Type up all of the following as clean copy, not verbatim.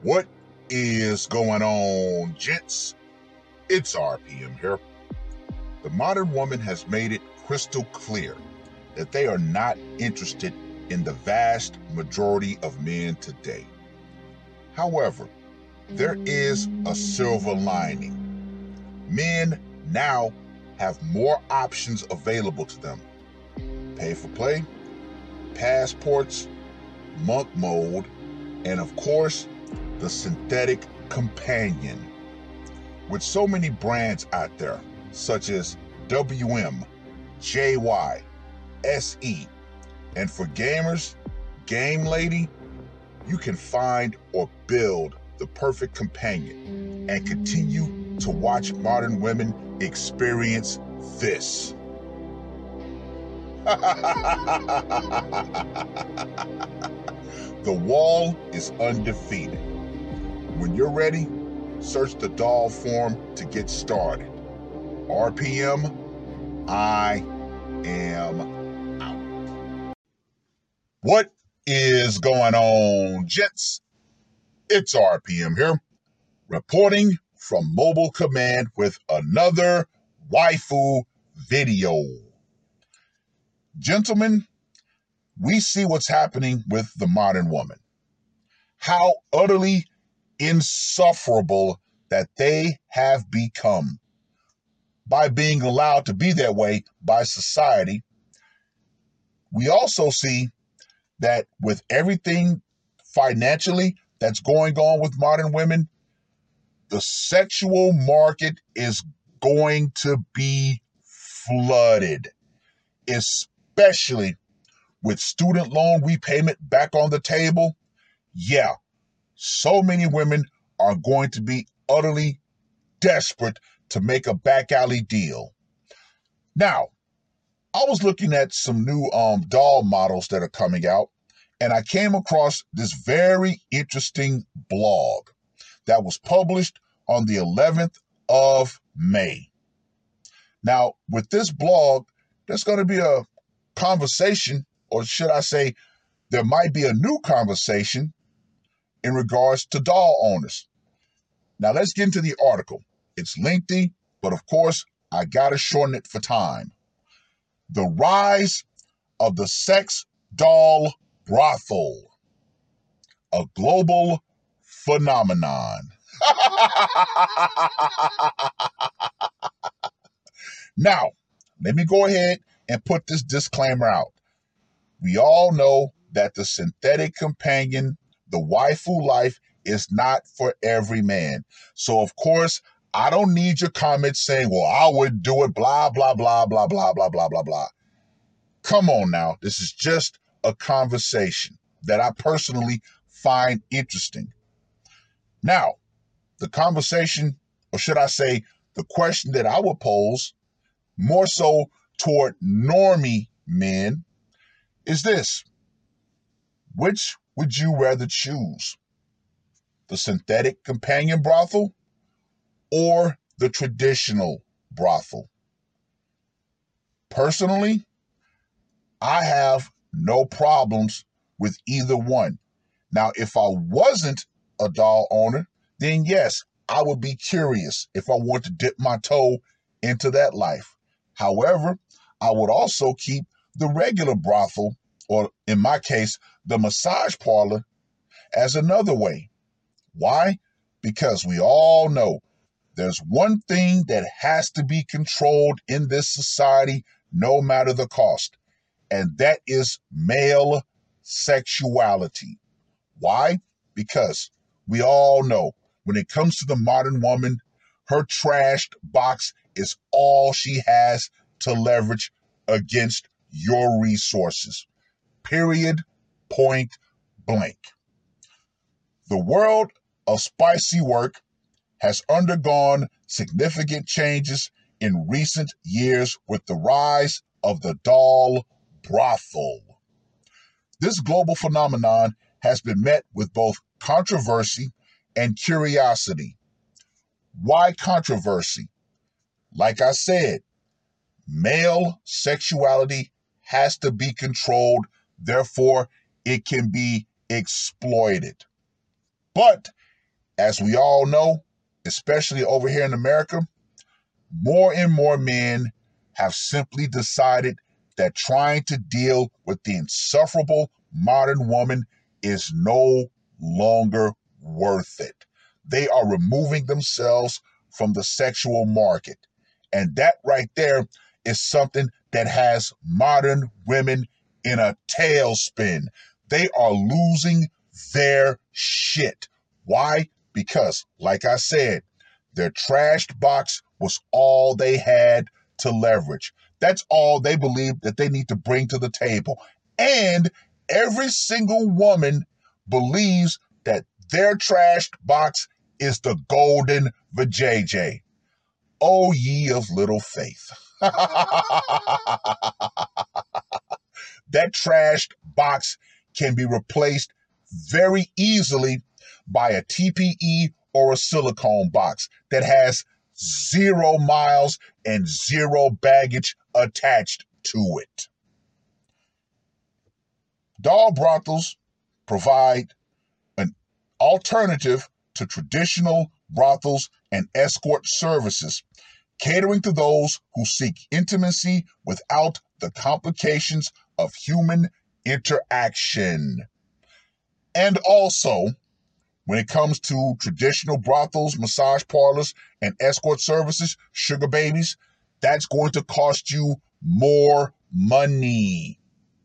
What is going on, gents? It's RPM here. The modern woman has made it crystal clear that they are not interested in the vast majority of men today. However, there is a silver lining. Men now have more options available to them. Pay for play, passports, monk mode, and of course, the synthetic companion. With so many brands out there, such as WM, JY, SE, and for gamers, Game Lady, you can find or build the perfect companion and continue to watch modern women experience this. The wall is undefeated. When you're ready, search the doll form to get started. RPM, I am out. What is going on, gents? It's RPM here, reporting from Mobile Command with another waifu video. Gentlemen, we see what's happening with the modern woman. How utterly insufferable that they have become by being allowed to be that way by society. We also see that with everything financially that's going on with modern women, the sexual market is going to be flooded, especially with student loan repayment back on the table. Yeah, so many women are going to be utterly desperate to make a back alley deal. Now, I was looking at some new doll models that are coming out, and I came across this very interesting blog that was published on the 11th of May. Now, with this blog, there's going to be a conversation, or should I say, there might be a new conversation in regards to doll owners. Now, let's get into the article. It's lengthy, but of course, I got to shorten it for time. The rise of the sex doll brothel, a global phenomenon. Now, let me go ahead and put this disclaimer out. We all know that the synthetic companion, the waifu life, is not for every man. So, of course, I don't need your comments saying, well, I would do it, blah, blah, blah, blah, blah, blah, blah, blah, blah. Come on now. This is just a conversation that I personally find interesting. Now, the conversation, or should I say, the question that I would pose, more so toward normie men, is this: which would you rather choose? The synthetic companion brothel or the traditional brothel? Personally, I have no problems with either one. Now, if I wasn't a doll owner, then yes, I would be curious if I want to dip my toe into that life. However, I would also keep the regular brothel, or in my case, the massage parlor, as another way. Why? Because we all know there's one thing that has to be controlled in this society, no matter the cost, and that is male sexuality. Why? Because we all know when it comes to the modern woman, her trashed box is all she has to leverage against your resources. Period. Point blank. The world of spicy work has undergone significant changes in recent years with the rise of the doll brothel. This global phenomenon has been met with both controversy and curiosity. Why controversy? Like I said, male sexuality has to be controlled, therefore it can be exploited. But As we all know, especially over here in America, more and more men have simply decided that trying to deal with the insufferable modern woman is no longer worth it. They are removing themselves from the sexual market. And that right there is something that has modern women in a tailspin. They are losing their shit. Why? Because, like I said, their trashed box was all they had to leverage. That's all they believe that they need to bring to the table. And every single woman believes that their trashed box is the golden vajayjay. O ye of little faith. That trashed box can be replaced very easily by a TPE or a silicone box that has 0 miles and 0 baggage attached to it. Doll brothels provide an alternative to traditional brothels and escort services, catering to those who seek intimacy without the complications of human interaction. And also, when it comes to traditional brothels, massage parlors, and escort services, sugar babies, that's going to cost you more money.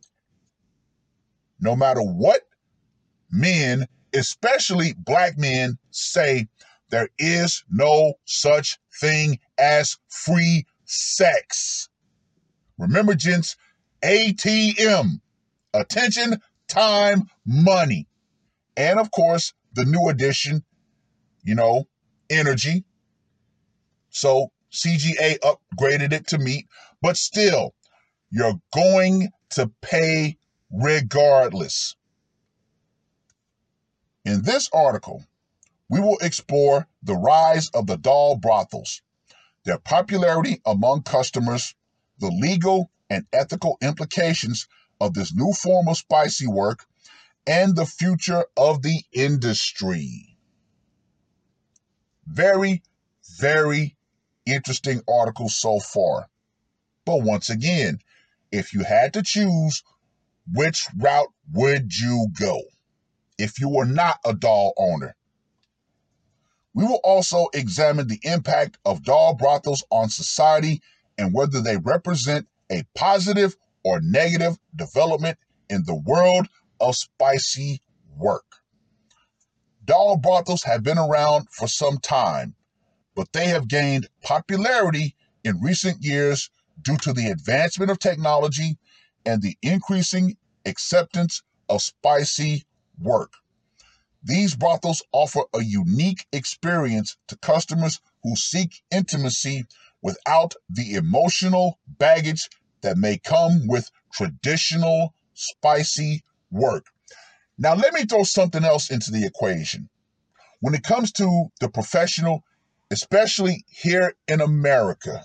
No matter what men, especially black men, say, there is no such thing as free sex. Remember, gents, ATM, attention, time, money. And of course, the new addition, energy. So CGA upgraded it to meet, but still, you're going to pay regardless. In this article, we will explore the rise of the doll brothels, their popularity among customers, the legal and ethical implications of this new form of spicy work, and the future of the industry. Very, very interesting article so far. But once again, if you had to choose, which route would you go if you were not a doll owner? We will also examine the impact of doll brothels on society and whether they represent a positive or negative development in the world of spicy work. Doll brothels have been around for some time, but they have gained popularity in recent years due to the advancement of technology and the increasing acceptance of spicy work. These brothels offer a unique experience to customers who seek intimacy without the emotional baggage that may come with traditional spicy work. Now, let me throw something else into the equation. When it comes to the professional, especially here in America,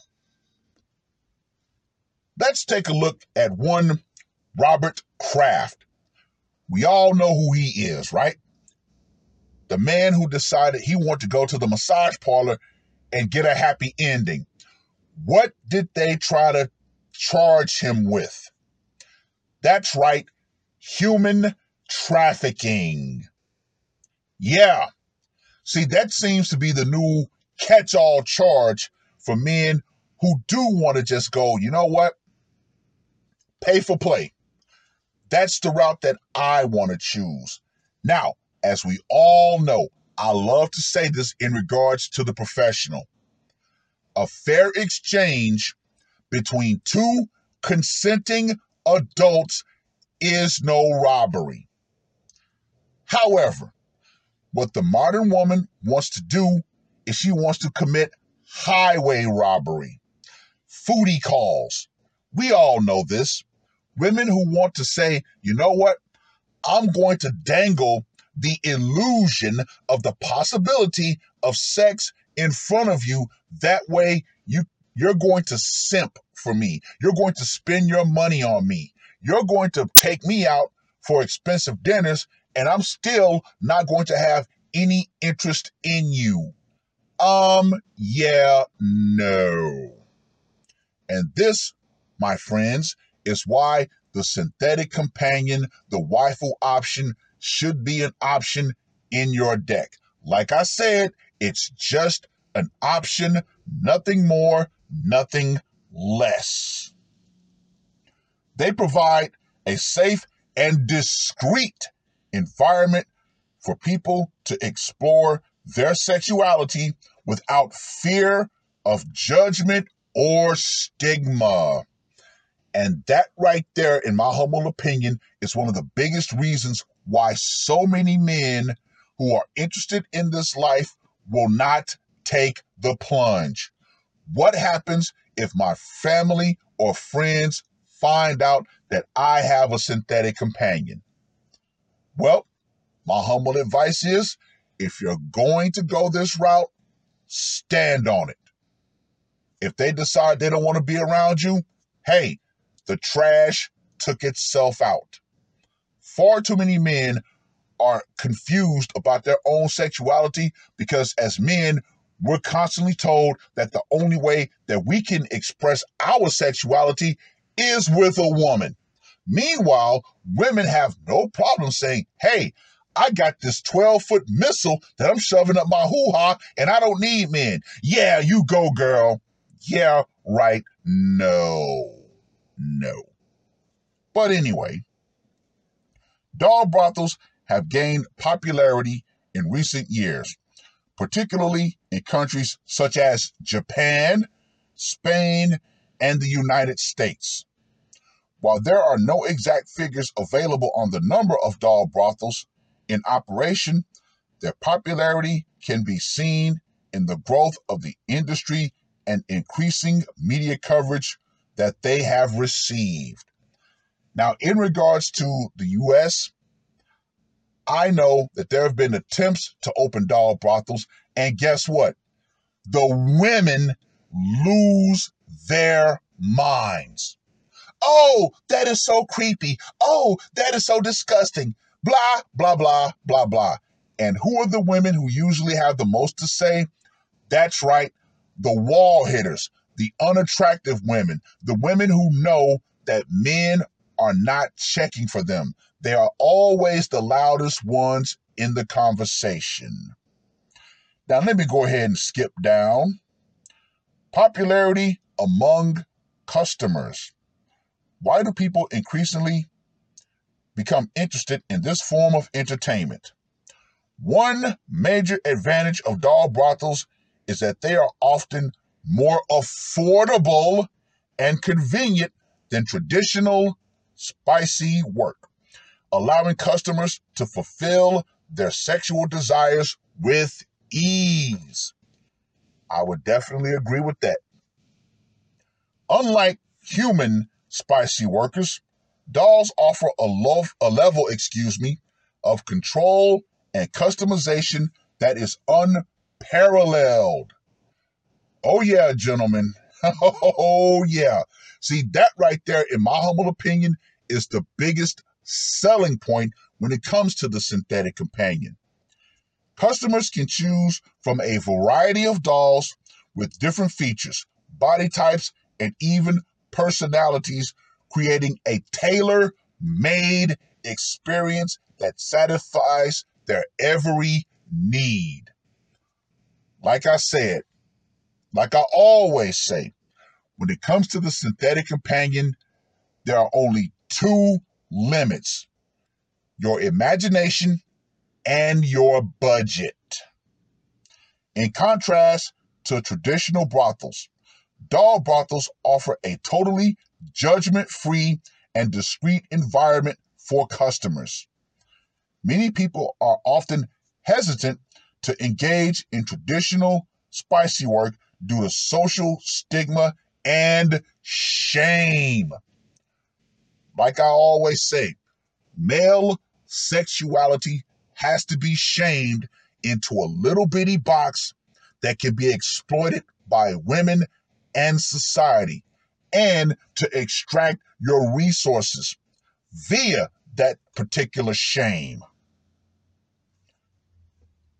let's take a look at one Robert Kraft. We all know who he is, right? The man who decided he wanted to go to the massage parlor and get a happy ending. What did they try to charge him with? That's right, human trafficking. Yeah. See, that seems to be the new catch-all charge for men who do want to just go, you know what? Pay for play. That's the route that I want to choose. Now, as we all know, I love to say this in regards to the professional. A fair exchange between two consenting adults is no robbery. However, what the modern woman wants to do is she wants to commit highway robbery. Foodie calls. We all know this. Women who want to say, you know what? I'm going to dangle the illusion of the possibility of sex in front of you. That way, you're going to simp for me. You're going to spend your money on me. You're going to take me out for expensive dinners, and I'm still not going to have any interest in you. Yeah, no. And this, my friends, is why the synthetic companion, the waifu option, should be an option in your deck. Like I said, it's just an option, nothing more, nothing less. They provide a safe and discreet environment for people to explore their sexuality without fear of judgment or stigma. And that right there, in my humble opinion, is one of the biggest reasons why so many men who are interested in this life will not take the plunge. What happens if my family or friends find out that I have a synthetic companion? Well, my humble advice is, if you're going to go this route, stand on it. If they decide they don't want to be around you, hey, the trash took itself out. Far too many men are confused about their own sexuality because as men, we're constantly told that the only way that we can express our sexuality is with a woman. Meanwhile, women have no problem saying, hey, I got this 12-foot missile that I'm shoving up my hoo-ha and I don't need men. Yeah, you go, girl. Yeah, right. No. But anyway, doll brothels have gained popularity in recent years, particularly in countries such as Japan, Spain, and the United States. While there are no exact figures available on the number of doll brothels in operation, their popularity can be seen in the growth of the industry and increasing media coverage that they have received. Now, in regards to the U.S., I know that there have been attempts to open doll brothels, and guess what? The women lose their minds. Oh, that is so creepy. Oh, that is so disgusting. Blah, blah, blah, blah, blah. And who are the women who usually have the most to say? That's right, the wall hitters, the unattractive women, the women who know that men are not checking for them. They are always the loudest ones in the conversation. Now, let me go ahead and skip down. Popularity among customers. Why do people increasingly become interested in this form of entertainment? One major advantage of doll brothels is that they are often more affordable and convenient than traditional spicy work, allowing customers to fulfill their sexual desires with ease. I would definitely agree with that. Unlike human spicy workers, dolls offer a level, of control and customization that is unparalleled. Oh yeah, gentlemen. Oh yeah. See, that right there, in my humble opinion, is the biggest selling point when it comes to the synthetic companion. Customers can choose from a variety of dolls with different features, body types, and even personalities, creating a tailor-made experience that satisfies their every need. Like I said, like I always say, when it comes to the synthetic companion, there are only two limits: your imagination and your budget. In contrast to traditional brothels, doll brothels offer a totally judgment-free and discreet environment for customers. Many people are often hesitant to engage in traditional spicy work due to social stigma and shame. Like I always say, male sexuality has to be shamed into a little bitty box that can be exploited by women and society, and to extract your resources via that particular shame.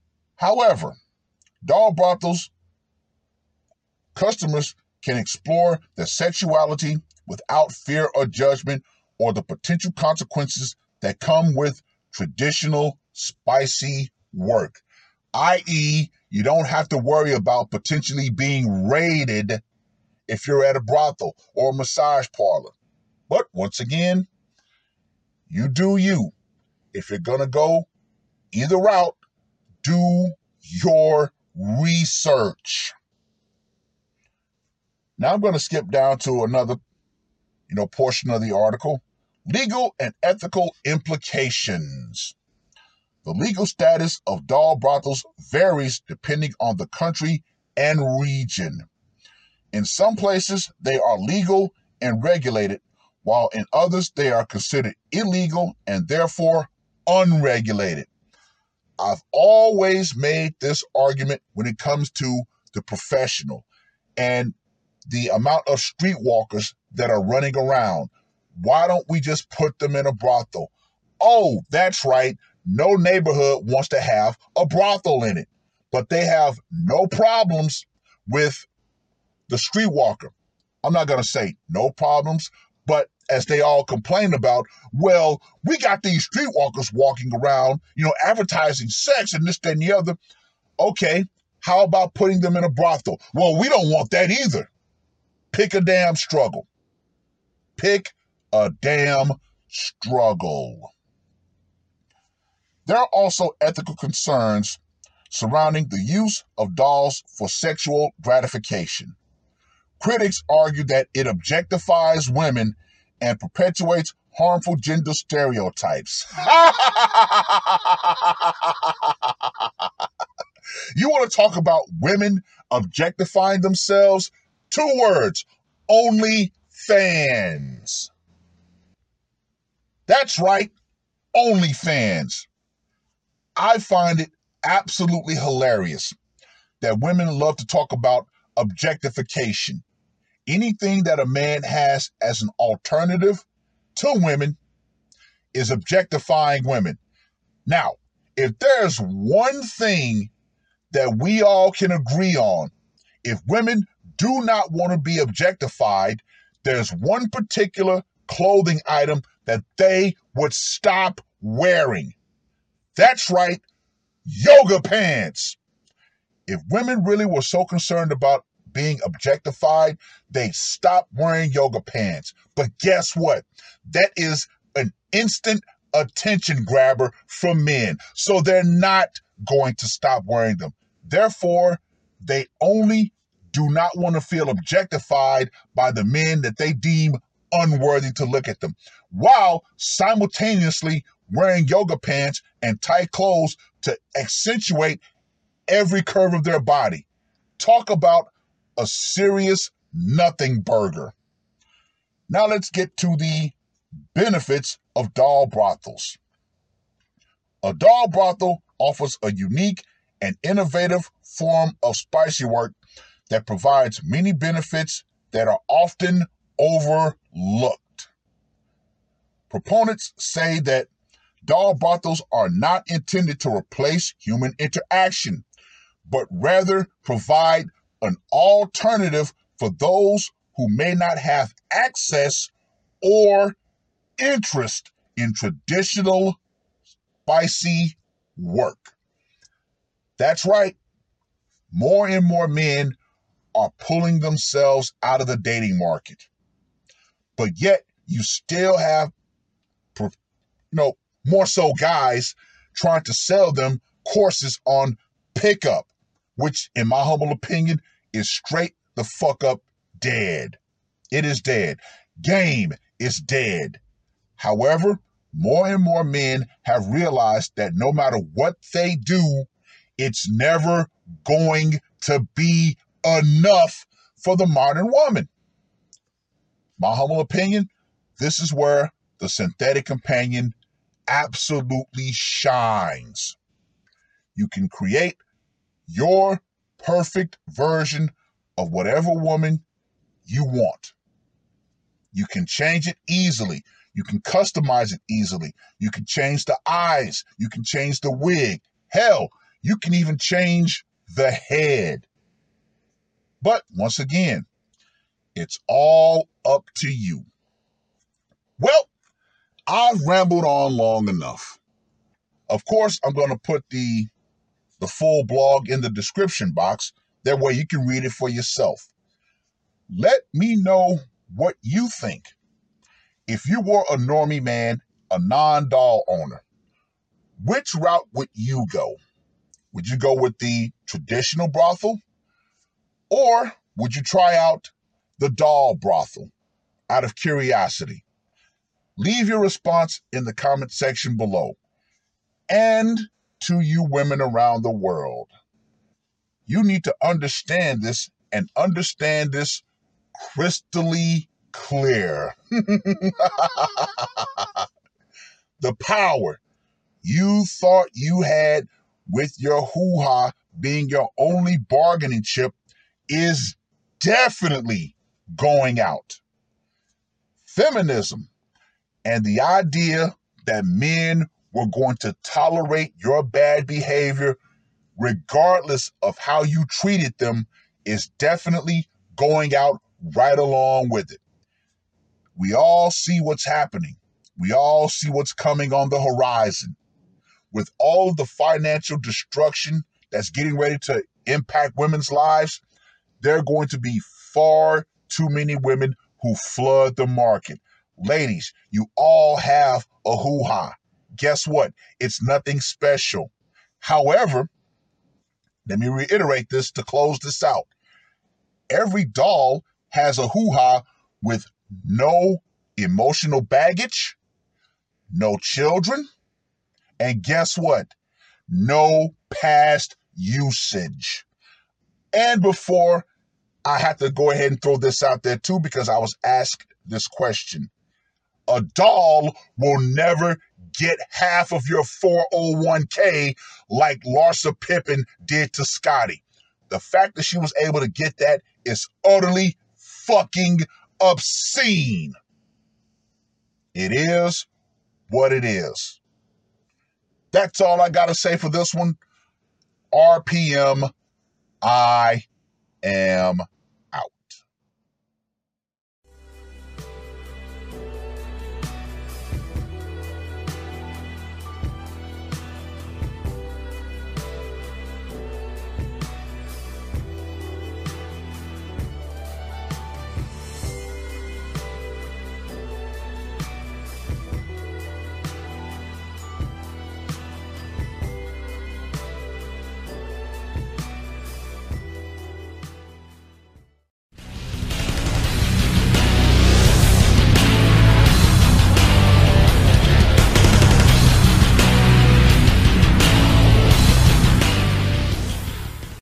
However, doll brothels customers can explore their sexuality without fear or judgment or the potential consequences that come with traditional spicy work, i.e., you don't have to worry about potentially being raided if you're at a brothel or a massage parlor. But once again, you do you. If you're going to go either route, do your research. Now I'm going to skip down to another, portion of the article. Legal and ethical implications. The legal status of doll brothels varies depending on the country and region. In some places, they are legal and regulated, while in others, they are considered illegal and therefore unregulated. I've always made this argument when it comes to the professional and the amount of streetwalkers that are running around. Why don't we just put them in a brothel? Oh, that's right. No neighborhood wants to have a brothel in it, but they have no problems with the streetwalker. I'm not going to say no problems, but as they all complain about, well, we got these streetwalkers walking around, advertising sex and this, that, and the other. Okay, how about putting them in a brothel? Well, we don't want that either. Pick a damn struggle. Pick a damn struggle. There are also ethical concerns surrounding the use of dolls for sexual gratification. Critics argue that it objectifies women and perpetuates harmful gender stereotypes. You want to talk about women objectifying themselves? 2 words, OnlyFans. That's right, OnlyFans. I find it absolutely hilarious that women love to talk about objectification. Anything that a man has as an alternative to women is objectifying women. Now, if there's one thing that we all can agree on, if women do not want to be objectified, there's one particular clothing item that they would stop wearing. That's right, yoga pants. If women really were so concerned about being objectified, they'd stop wearing yoga pants. But guess what? That is an instant attention grabber from men. So they're not going to stop wearing them. Therefore, they only do not want to feel objectified by the men that they deem unworthy to look at them, while simultaneously wearing yoga pants and tight clothes to accentuate every curve of their body. Talk about a serious nothing burger. Now let's get to the benefits of doll brothels. A doll brothel offers a unique and innovative form of spicy work that provides many benefits that are often overlooked. Proponents say that doll brothels are not intended to replace human interaction, but rather provide an alternative for those who may not have access or interest in traditional spicy work. That's right. More and more men are pulling themselves out of the dating market. But yet you still have, more so guys trying to sell them courses on pickup, which in my humble opinion is straight the fuck up dead. It is dead. Game is dead. However, more and more men have realized that no matter what they do, it's never going to be enough for the modern woman. My humble opinion, this is where the synthetic companion absolutely shines. You can create your perfect version of whatever woman you want. You can change it easily. You can customize it easily. You can change the eyes. You can change the wig. Hell, You can even change the head. But once again, it's all up to you. Well, I've rambled on long enough. Of course, I'm going to put the full blog in the description box. That way you can read it for yourself. Let me know what you think. If you were a normie man, a non-doll owner, which route would you go? Would you go with the traditional brothel? Or would you try out the doll brothel out of curiosity? Leave your response in the comment section below. And to you women around the world, you need to understand this and understand this crystally clear. The power you thought you had with your hoo-ha being your only bargaining chip is definitely going out. Feminism and the idea that men were going to tolerate your bad behavior regardless of how you treated them is definitely going out right along with it. We all see what's happening. We all see what's coming on the horizon. With all of the financial destruction that's getting ready to impact women's lives, there are going to be far too many women who flood the market. Ladies, you all have a hoo-ha. Guess what? It's nothing special. However, let me reiterate this to close this out. Every doll has a hoo-ha with no emotional baggage, no children, and guess what? No past usage. And before, I have to go ahead and throw this out there too, because I was asked this question. A doll will never get half of your 401k like Larsa Pippen did to Scotty. The fact that she was able to get that is utterly fucking obscene. It is what it is. That's all I got to say for this one. RPM, I am